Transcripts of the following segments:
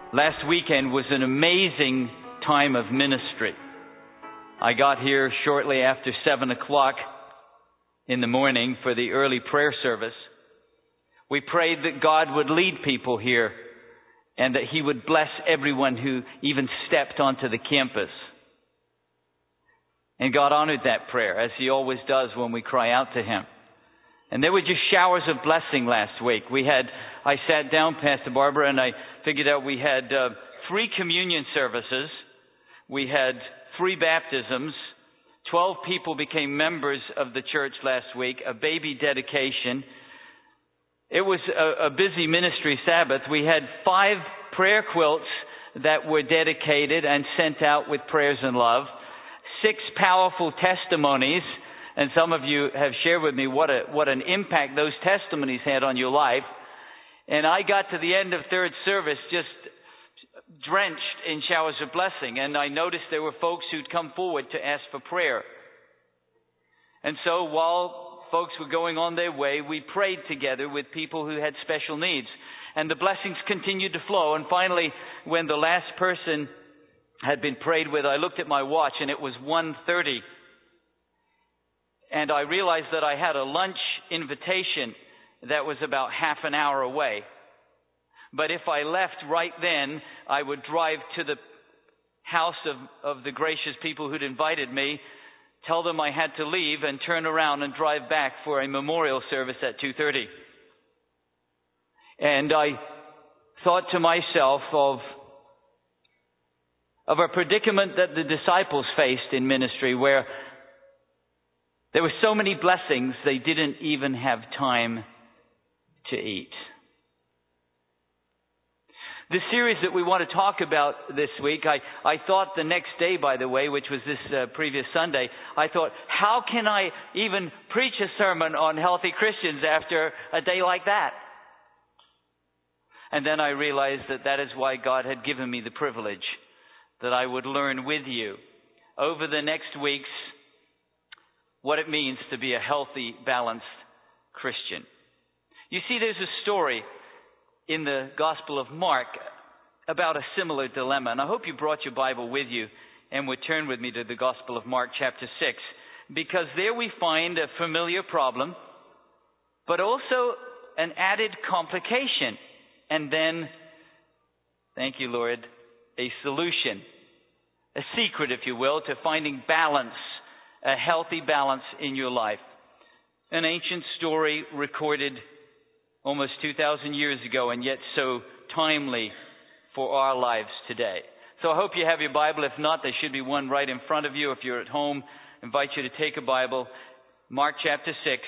Last weekend was an amazing time of ministry. I got here shortly after 7 o'clock in the morning for the early prayer service. We prayed that God would lead people here and that He would bless everyone who even stepped onto the campus. And God honored that prayer, as He always does when we cry out to Him. And there were just showers of blessing last week. I sat down, Pastor Barbara, and I figured out we had 3 communion services. We had 3 baptisms. 12 people became members of the church last week. A baby dedication. It was a busy ministry Sabbath. We had 5 prayer quilts that were dedicated and sent out with prayers and love. 6 powerful testimonies. And some of you have shared with me what an impact those testimonies had on your life. And I got to the end of third service just drenched in showers of blessing. And I noticed there were folks who'd come forward to ask for prayer. And so while folks were going on their way, we prayed together with people who had special needs. And the blessings continued to flow. And finally, when the last person had been prayed with, I looked at my watch and it was 1:30. And I realized that I had a lunch invitation that was about half an hour away. But if I left right then, I would drive to the house of the gracious people who'd invited me, tell them I had to leave, and turn around and drive back for a memorial service at 2:30. And I thought to myself of a predicament that the disciples faced in ministry, where there were so many blessings they didn't even have time to eat. The series that we want to talk about this week, I thought the next day, by the way, which was this previous Sunday, I thought, how can I even preach a sermon on healthy Christians after a day like that? And then I realized that is why God had given me the privilege that I would learn with you over the next weeks what it means to be a healthy, balanced Christian. You see, there's a story in the Gospel of Mark about a similar dilemma. And I hope you brought your Bible with you and would turn with me to the Gospel of Mark chapter 6, because there we find a familiar problem, but also an added complication. And then, thank you, Lord, a solution, a secret, if you will, to finding balance, a healthy balance in your life. An ancient story recorded almost 2,000 years ago, and yet so timely for our lives today. So I hope you have your Bible. If not, there should be one right in front of you. If you're at home, I invite you to take a Bible. Mark chapter 6,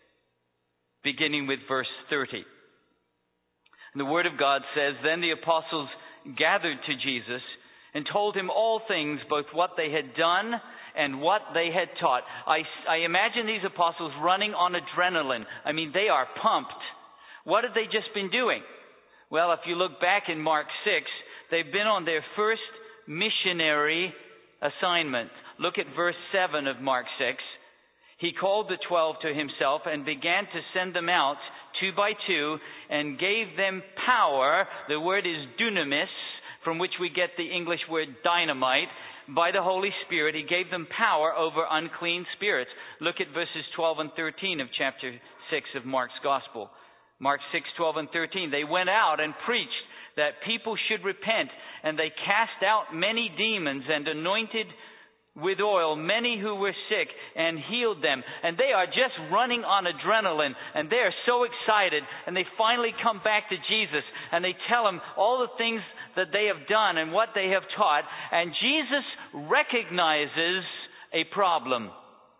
beginning with verse 30. And the Word of God says, "Then the apostles gathered to Jesus and told him all things, both what they had done and what they had taught." I imagine these apostles running on adrenaline. I mean, they are pumped. What had they just been doing? Well, if you look back in Mark 6, they've been on their first missionary assignment. Look at verse 7 of Mark 6. "He called the 12 to himself and began to send them out 2 by 2 and gave them power." The word is dunamis, from which we get the English word dynamite. By the Holy Spirit, He gave them power over unclean spirits. Look at verses 12 and 13 of chapter 6 of Mark's Gospel. Mark 6, 12 and 13. "They went out and preached that people should repent, and they cast out many demons and anointed with oil many who were sick and healed them." And they are just running on adrenaline, and they are so excited, and they finally come back to Jesus, and they tell him all the things that they have done and what they have taught. And Jesus recognizes a problem.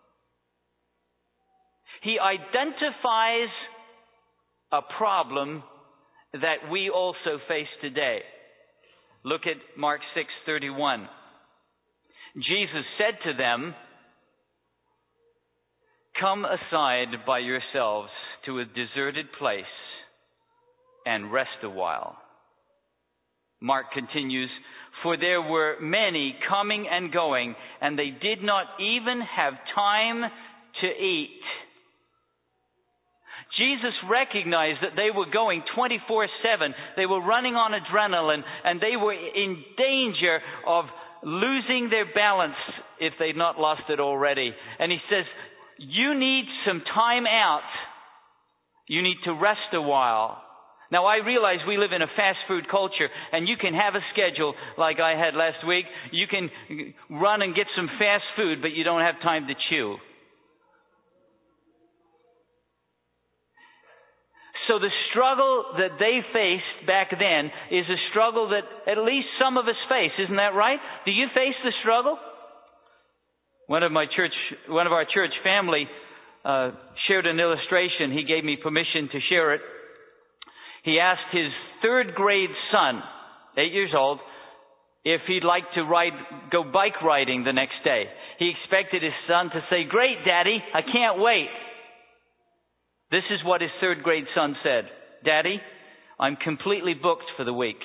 He identifies a problem that we also face today. Look at Mark 6:31. Jesus said to them, "Come aside by yourselves to a deserted place and rest a while." Mark continues, "For there were many coming and going, and they did not even have time to eat." Jesus recognized that they were going 24/7. They were running on adrenaline, and they were in danger of losing their balance if they'd not lost it already. And he says, you need some time out. You need to rest a while. Now, I realize we live in a fast food culture, and you can have a schedule like I had last week. You can run and get some fast food, but you don't have time to chew. So the struggle that they faced back then is a struggle that at least some of us face. Isn't that right? Do you face the struggle? One of our church family shared an illustration. He gave me permission to share it. He asked his third grade son, 8 years old, if he'd like to go bike riding the next day. He expected his son to say, "Great, Daddy, I can't wait." This is what his third grade son said. "Daddy, I'm completely booked for the week.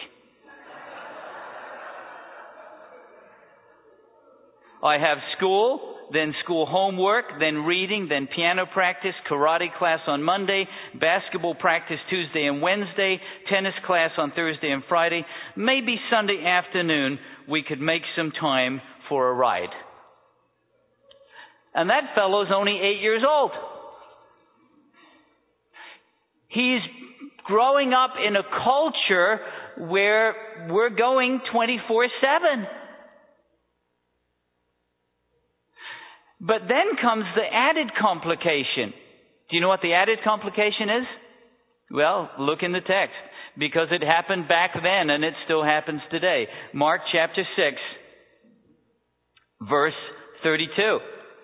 I have school, then school homework, then reading, then piano practice, karate class on Monday, basketball practice Tuesday and Wednesday, tennis class on Thursday and Friday. Maybe Sunday afternoon we could make some time for a ride." And that fellow's only 8 years old. He's growing up in a culture where we're going 24/7. But then comes the added complication. Do you know what the added complication is? Well, look in the text. Because it happened back then and it still happens today. Mark chapter 6, verse 32.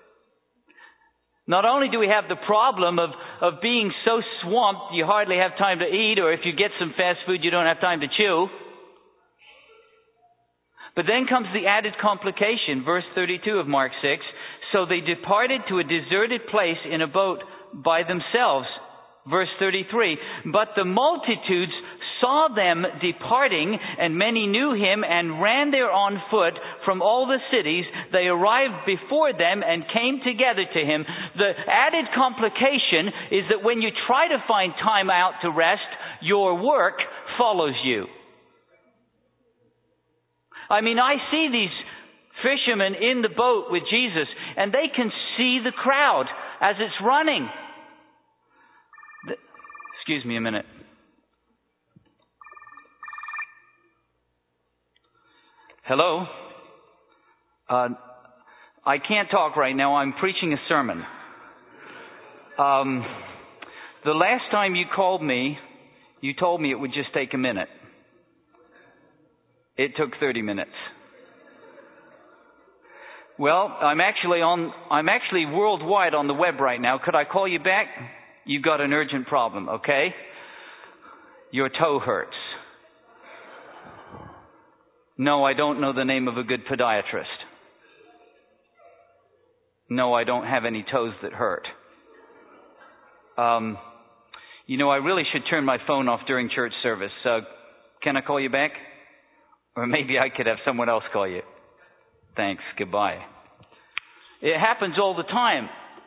Not only do we have the problem of being so swamped you hardly have time to eat, or if you get some fast food you don't have time to chew. But then comes the added complication, verse 32 of Mark 6. So they departed to a deserted place in a boat by themselves. Verse 33. But the multitudes saw them departing, and many knew him and ran there on foot from all the cities. They arrived before them and came together to him. The added complication is that when you try to find time out to rest, your work follows you. I mean, I see these fishermen in the boat with Jesus, and they can see the crowd as it's running. Excuse me a minute. Hello? I can't talk right now. I'm preaching a sermon. The last time you called me, you told me it would just take a minute. It took 30 minutes. Well, I'm actually worldwide on the web right now. Could I call you back? You've got an urgent problem, okay? Your toe hurts. No, I don't know the name of a good podiatrist. No, I don't have any toes that hurt. I really should turn my phone off during church service. Can I call you back? Or maybe I could have someone else call you. Thanks. Goodbye. It happens all the time.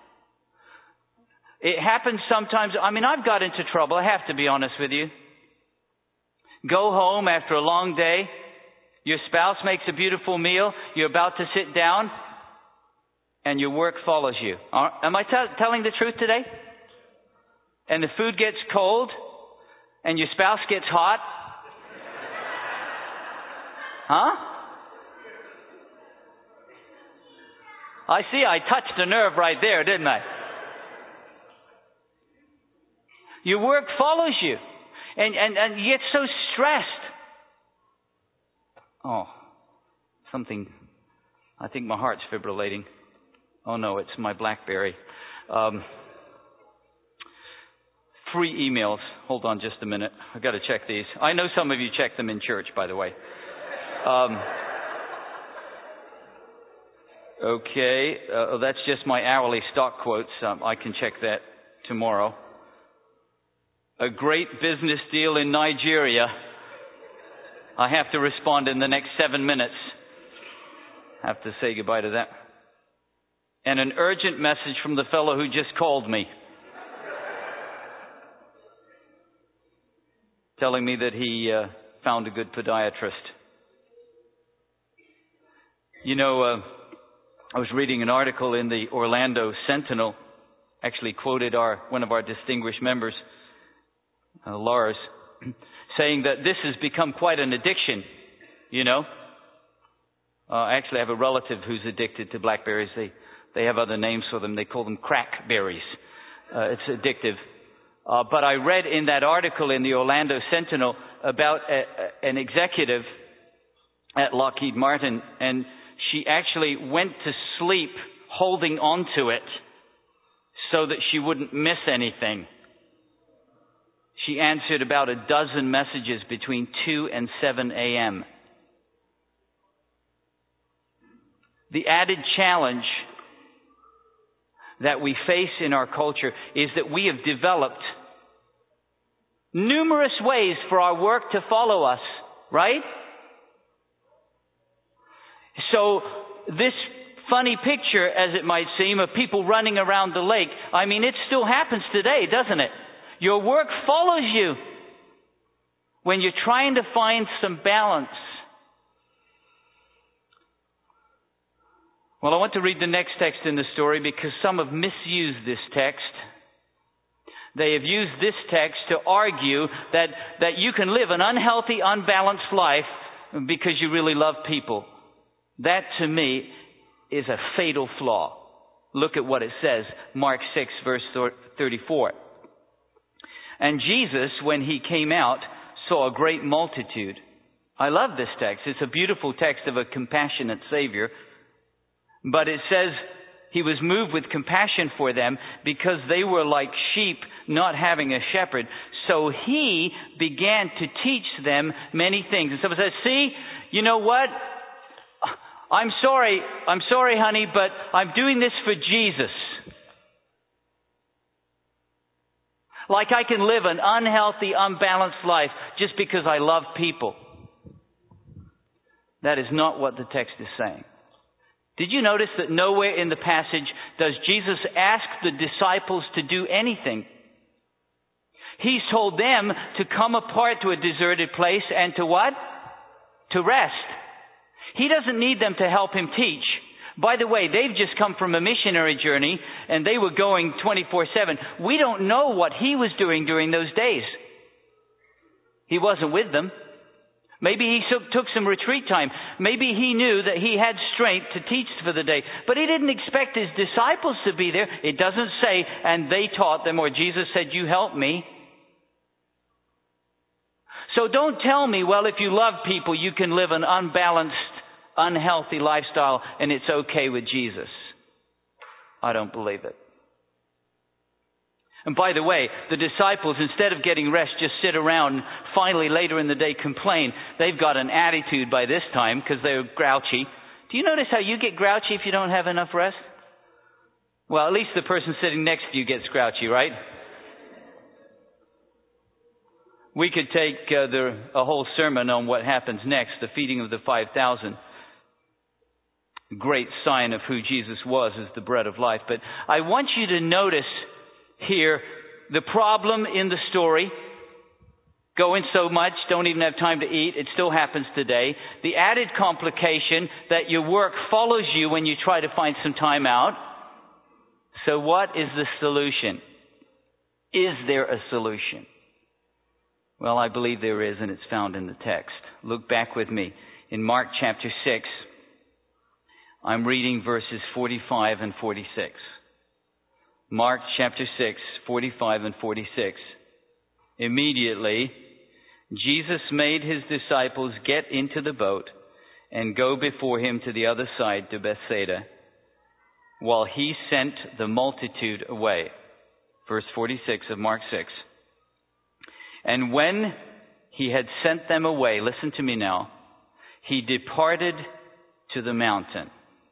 It happens sometimes. I mean, I've got into trouble. I have to be honest with you. Go home after a long day. Your spouse makes a beautiful meal. You're about to sit down. And your work follows you. Am I telling the truth today? And the food gets cold. And your spouse gets hot. Huh? I see I touched a nerve right there, didn't I? Your work follows you. And you get so stressed. Oh, I think my heart's fibrillating. Oh no, it's my BlackBerry. Free emails. Hold on just a minute. I've got to check these. I know some of you check them in church, by the way. Okay, that's just my hourly stock quotes. I can check that tomorrow. A great business deal in Nigeria. I have to respond in the next 7 minutes. I have to say goodbye to that. And an urgent message from the fellow who just called me. telling me that he found a good podiatrist. You know, I was reading an article in the Orlando Sentinel, actually quoted one of our distinguished members, Lars, saying that this has become quite an addiction, you know. I actually have a relative who's addicted to blackberries. They have other names for them. They call them crackberries. It's addictive. But I read in that article in the Orlando Sentinel about an executive at Lockheed Martin, and she actually went to sleep holding on to it so that she wouldn't miss anything. She answered about 12 messages between 2 and 7 a.m. The added challenge that we face in our culture is that we have developed numerous ways for our work to follow us, right? So this funny picture, as it might seem, of people running around the lake, I mean, it still happens today, doesn't it? Your work follows you when you're trying to find some balance. Well, I want to read the next text in the story because some have misused this text. They have used this text to argue that you can live an unhealthy, unbalanced life because you really love people. That, to me, is a fatal flaw. Look at what it says, Mark 6, verse 34. And Jesus, when he came out, saw a great multitude. I love this text. It's a beautiful text of a compassionate Savior. But it says he was moved with compassion for them because they were like sheep not having a shepherd. So he began to teach them many things. And someone says, see, you know what? I'm sorry, honey, but I'm doing this for Jesus. Like I can live an unhealthy, unbalanced life just because I love people. That is not what the text is saying. Did you notice that nowhere in the passage does Jesus ask the disciples to do anything? He's told them to come apart to a deserted place and to what? To rest. He doesn't need them to help him teach. By the way, they've just come from a missionary journey and they were going 24/7. We don't know what he was doing during those days. He wasn't with them. Maybe he took some retreat time. Maybe he knew that he had strength to teach for the day. But he didn't expect his disciples to be there. It doesn't say, and they taught them, or Jesus said, you help me. So don't tell me, well, if you love people, you can live an unbalanced, unhealthy lifestyle and it's okay with Jesus. I don't believe it. And by the way, the disciples, instead of getting rest, just sit around and finally later in the day complain. They've got an attitude by this time because they're grouchy. Do you notice how you get grouchy if you don't have enough rest? Well, at least the person sitting next to you gets grouchy, right? We could take a whole sermon on what happens next, the feeding of the 5,000. Great sign of who Jesus was as the bread of life. But I want you to notice here the problem in the story. Go in so much, don't even have time to eat. It still happens today. The added complication that your work follows you when you try to find some time out. So what is the solution? Is there a solution? Well, I believe there is, and it's found in the text. Look back with me. In Mark chapter 6, I'm reading verses 45 and 46. Mark chapter 6, 45 and 46. Immediately, Jesus made his disciples get into the boat and go before him to the other side to Bethsaida, while he sent the multitude away. Verse 46 of Mark 6. And when he had sent them away, listen to me now, he departed to the mountain.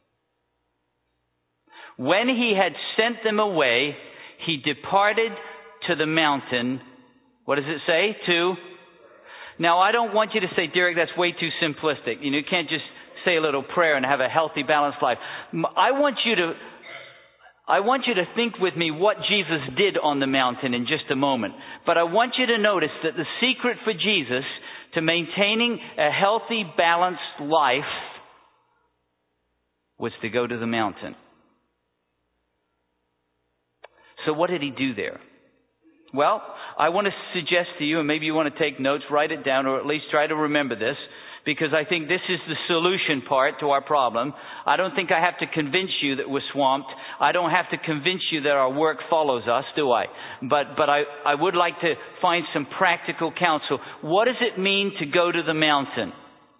When he had sent them away, he departed to the mountain. What does it say? Now, I don't want you to say, Derek, that's way too simplistic. You can't just say a little prayer and have a healthy, balanced life. I want you I want you to think with me what Jesus did on the mountain in just a moment. But I want you to notice that the secret for Jesus to maintaining a healthy, balanced life was to go to the mountain. So what did he do there? Well, I want to suggest to you, and maybe you want to take notes, write it down, or at least try to remember this, because I think this is the solution part to our problem. I don't think I have to convince you that we're swamped. I don't have to convince you that our work follows us, do I? But I would like to find some practical counsel. What does it mean to go to the mountain?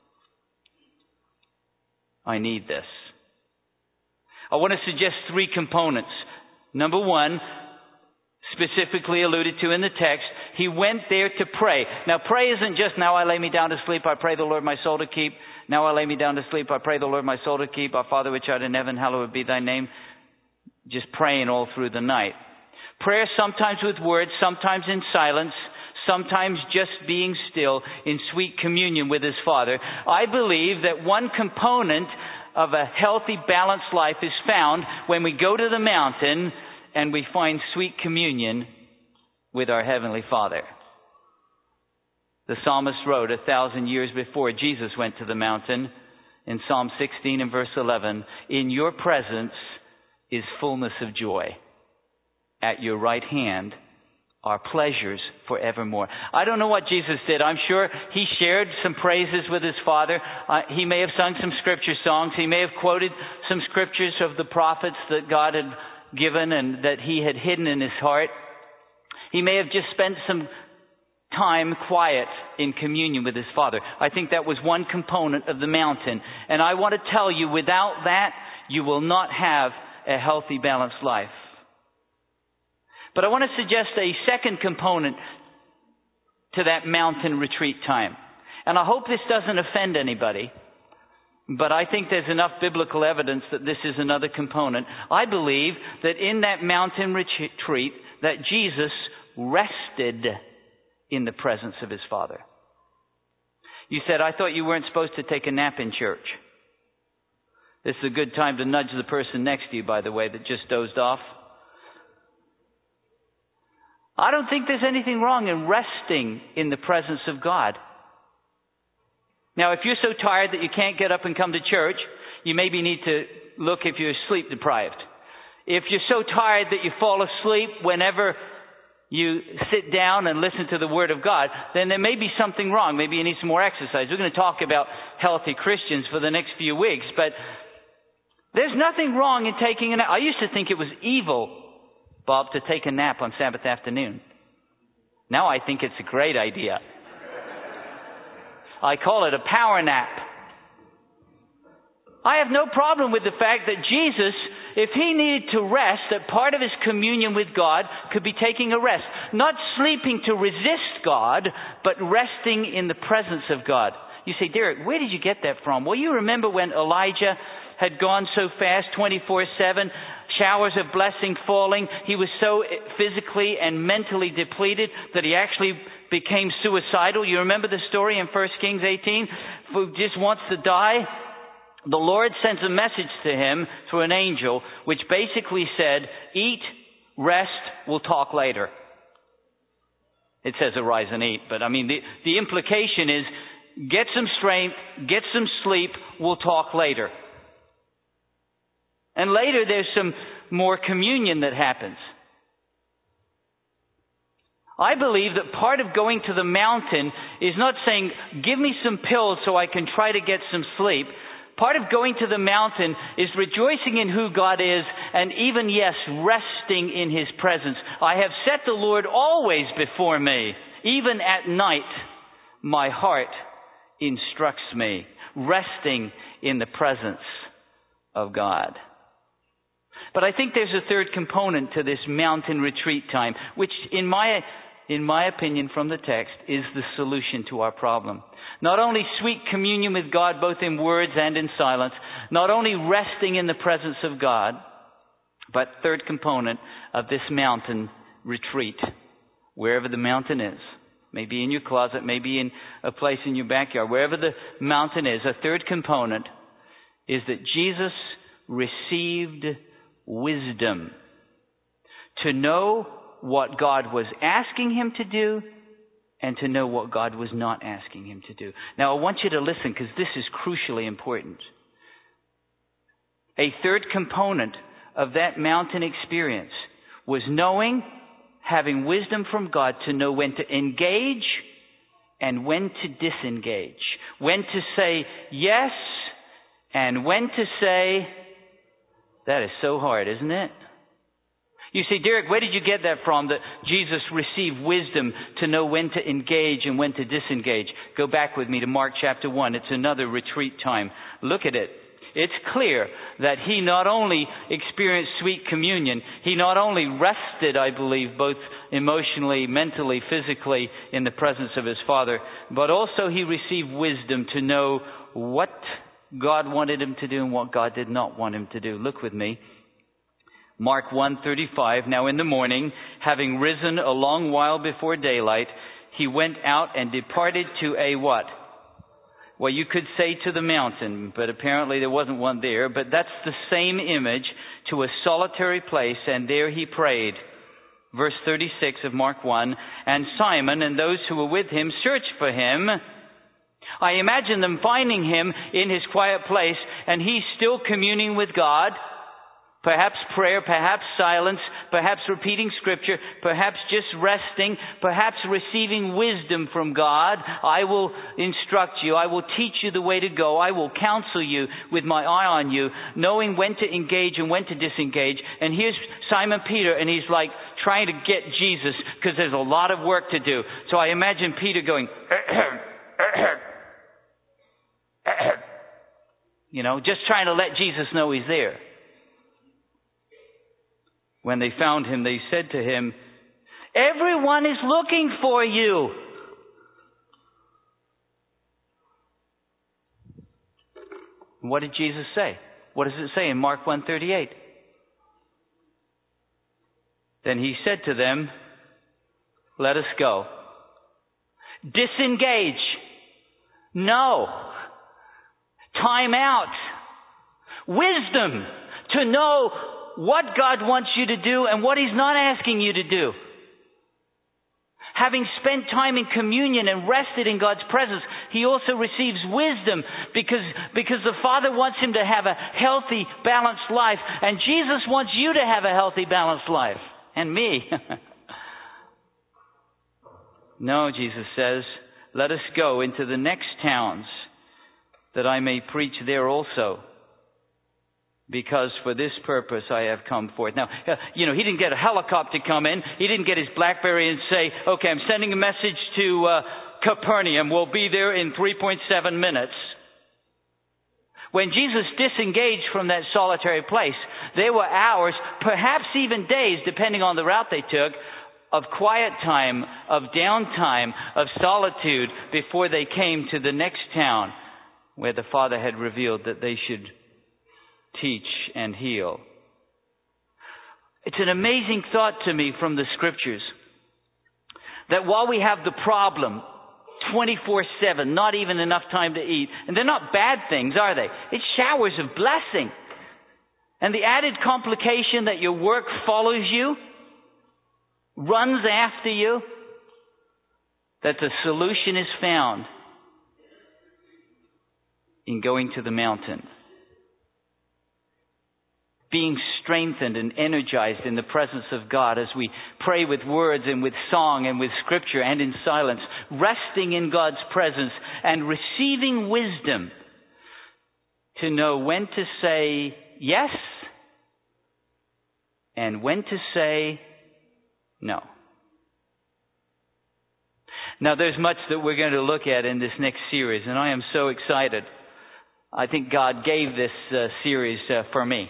I need this. I want to suggest 3 components. Number 1, specifically alluded to in the text, he went there to pray. Now, pray isn't just, now I lay me down to sleep, I pray the Lord my soul to keep. Now I lay me down to sleep, I pray the Lord my soul to keep. Our Father which art in heaven, hallowed be thy name. Just praying all through the night. Prayer sometimes with words, sometimes in silence, sometimes just being still in sweet communion with his Father. I believe that one component of a healthy, balanced life is found when we go to the mountain and we find sweet communion with our Heavenly Father. The psalmist wrote 1,000 years before Jesus went to the mountain in Psalm 16 and verse 11, "In your presence is fullness of joy. At your right hand are pleasures forevermore." I don't know what Jesus did. I'm sure he shared some praises with his Father. He may have sung some scripture songs. He may have quoted some scriptures of the prophets that God had given and that he had hidden in his heart. He may have just spent some time quiet in communion with his Father. I think that was one component of the mountain. And I want to tell you, without that, you will not have a healthy, balanced life. But I want to suggest a second component to that mountain retreat time. And I hope this doesn't offend anybody, but I think there's enough biblical evidence that this is another component. I believe that in that mountain retreat, that Jesus rested in the presence of his Father. You said, "I thought you weren't supposed to take a nap in church." This is a good time to nudge the person next to you, by the way, that just dozed off. I don't think there's anything wrong in resting in the presence of God. Now, if you're so tired that you can't get up and come to church, you maybe need to look if you're sleep deprived. If you're so tired that you fall asleep whenever you sit down and listen to the Word of God, then there may be something wrong. Maybe you need some more exercise. We're going to talk about healthy Christians for the next few weeks, but there's nothing wrong in taking a nap. I used to think it was evil, Bob, to take a nap on Sabbath afternoon. Now I think it's a great idea. I call it a power nap. I have no problem with the fact that Jesus, if he needed to rest, that part of his communion with God could be taking a rest. Not sleeping to resist God, but resting in the presence of God. You say, "Derek, where did you get that from?" Well, you remember when Elijah had gone so fast, 24/7, showers of blessing falling. He was so physically and mentally depleted that he actually became suicidal. You remember the story in 1 Kings 18? Who just wants to die. The Lord sends a message to him through an angel, which basically said, "Eat, rest, we'll talk later." It says arise and eat, but I mean, the implication is get some strength, get some sleep, we'll talk later. And later there's some more communion that happens. I believe that part of going to the mountain is not saying, "Give me some pills so I can try to get some sleep." Part of going to the mountain is rejoicing in who God is and even, yes, resting in his presence. I have set the Lord always before me. Even at night, my heart instructs me. Resting in the presence of God. But I think there's a third component to this mountain retreat time, which in my opinion from the text is the solution to our problem. Not only sweet communion with God, both in words and in silence, not only resting in the presence of God, but third component of this mountain retreat, wherever the mountain is, maybe in your closet, maybe in a place in your backyard, wherever the mountain is, a third component is that Jesus received wisdom. To know what God was asking him to do and to know what God was not asking him to do. Now, I want you to listen because this is crucially important. A third component of that mountain experience was knowing, having wisdom from God to know when to engage and when to disengage. When to say yes and when to say, that is so hard, isn't it? You say, Derek, where did you get that from, that Jesus received wisdom to know when to engage and when to disengage? Go back with me to Mark chapter 1. It's another retreat time. Look at it. It's clear that he not only experienced sweet communion, he not only rested, I believe, both emotionally, mentally, physically in the presence of his Father, but also he received wisdom to know what God wanted him to do and what God did not want him to do. Look with me. Mark 1:35, now in the morning, having risen a long while before daylight, he went out and departed to a what? Well, you could say to the mountain, but apparently there wasn't one there. But that's the same image, to a solitary place, and there he prayed. Verse 36 of Mark 1, and Simon and those who were with him searched for him. I imagine them finding him in his quiet place, and he's still communing with God. Perhaps prayer, perhaps silence, perhaps repeating scripture, perhaps just resting, perhaps receiving wisdom from God. I will instruct you. I will teach you the way to go. I will counsel you with my eye on you, knowing when to engage and when to disengage. And here's Simon Peter, and he's like trying to get Jesus because there's a lot of work to do. So I imagine Peter going, just trying to let Jesus know he's there. When they found him, they said to him, everyone is looking for you. What did Jesus say? What does it say in Mark 1:38? Then he said to them, let us go. Disengage. No. Time out. Wisdom to know what God wants you to do and what he's not asking you to do. Having spent time in communion and rested in God's presence, he also receives wisdom because the Father wants him to have a healthy, balanced life. And Jesus wants you to have a healthy, balanced life. And me. No, Jesus says, let us go into the next towns that I may preach there also. Because for this purpose I have come forth. Now, he didn't get a helicopter come in. He didn't get his BlackBerry and say, okay, I'm sending a message to Capernaum. We'll be there in 3.7 minutes. When Jesus disengaged from that solitary place, there were hours, perhaps even days, depending on the route they took, of quiet time, of downtime, of solitude before they came to the next town where the Father had revealed that they should teach and heal. It's an amazing thought to me from the scriptures that while we have the problem 24/7, not even enough time to eat, and they're not bad things, are they? It's showers of blessing. And the added complication that your work follows you, runs after you, that the solution is found in going to the mountain. Being strengthened and energized in the presence of God as we pray with words and with song and with scripture and in silence, resting in God's presence and receiving wisdom to know when to say yes and when to say no. Now, there's much that we're going to look at in this next series, and I am so excited. I think God gave this series for me.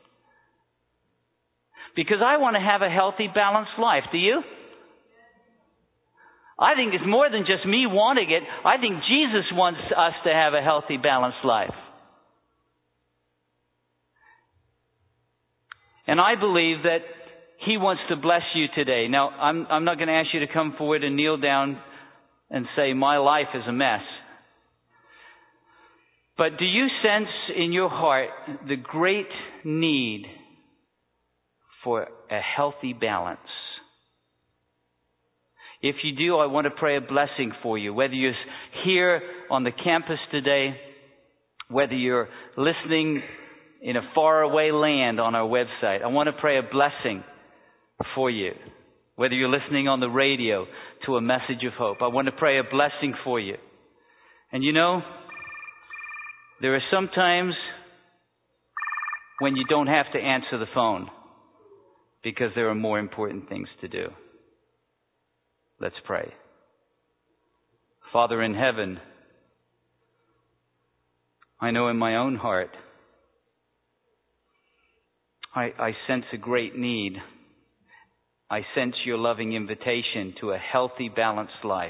Because I want to have a healthy, balanced life. Do you? I think it's more than just me wanting it. I think Jesus wants us to have a healthy, balanced life. And I believe that he wants to bless you today. Now, I'm not going to ask you to come forward and kneel down and say, my life is a mess. But do you sense in your heart the great need for a healthy balance. If you do, I want to pray a blessing for you, whether you're here on the campus today, whether you're listening in a faraway land on our website. I want to pray a blessing for you. Whether you're listening on the radio to a message of hope, I want to pray a blessing for you. And you know, there are some times when you don't have to answer the phone because there are more important things to do. Let's pray. Father in heaven, I know in my own heart, I sense a great need. I sense your loving invitation to a healthy, balanced life.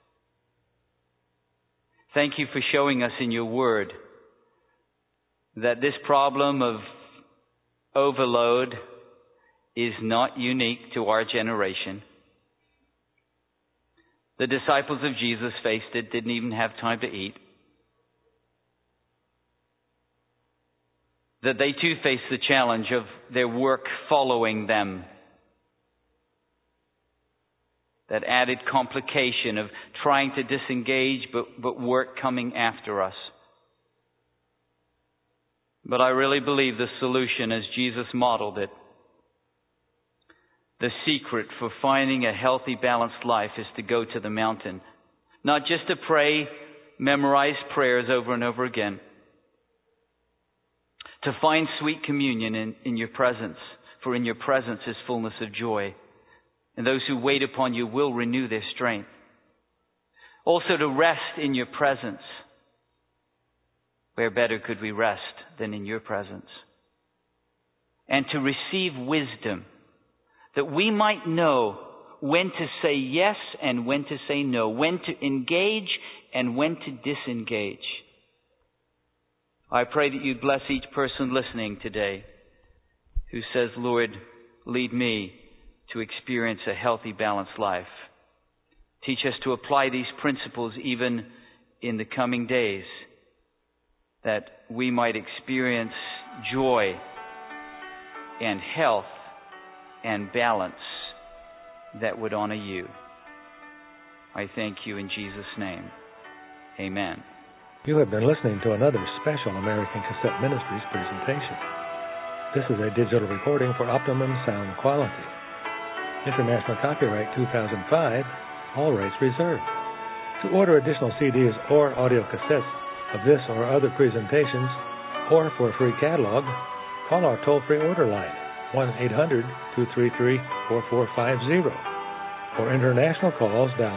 Thank you for showing us in your word that this problem of overload is not unique to our generation. The disciples of Jesus faced it, didn't even have time to eat. That they too faced the challenge of their work following them. That added complication of trying to disengage but work coming after us. But I really believe the solution, as Jesus modeled it, the secret for finding a healthy, balanced life is to go to the mountain. Not just to pray, memorize prayers over and over again. To find sweet communion in your presence, for in your presence is fullness of joy. And those who wait upon you will renew their strength. Also to rest in your presence. Where better could we rest than in your presence? And to receive wisdom, that we might know when to say yes and when to say no, when to engage and when to disengage. I pray that you'd bless each person listening today who says, Lord, lead me to experience a healthy, balanced life. Teach us to apply these principles even in the coming days, that we might experience joy and health and balance that would honor you. I thank you in Jesus' name. Amen. You have been listening to another special American Cassette Ministries presentation. This is a digital recording for optimum sound quality. International copyright 2005, all rights reserved. To order additional CDs or audio cassettes of this or other presentations, or for a free catalog, call our toll-free order line, 1-800-233-4450. For international calls, dial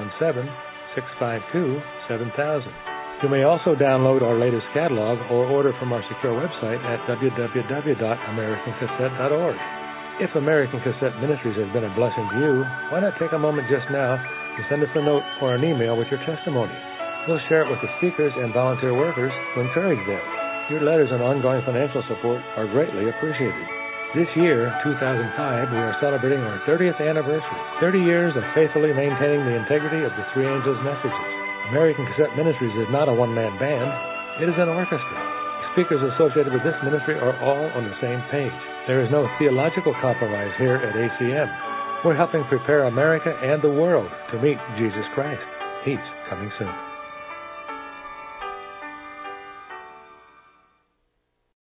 717-652-7000. You may also download our latest catalog or order from our secure website at www.americancassette.org. If American Cassette Ministries has been a blessing to you, why not take a moment just now to send us a note or an email with your testimony? We'll share it with the speakers and volunteer workers to encourage them. Your letters and ongoing financial support are greatly appreciated. This year, 2005, we are celebrating our 30th anniversary, 30 years of faithfully maintaining the integrity of the Three Angels' messages. American Cassette Ministries is not a one-man band. It is an orchestra. Speakers associated with this ministry are all on the same page. There is no theological compromise here at ACM. We're helping prepare America and the world to meet Jesus Christ. He's coming soon.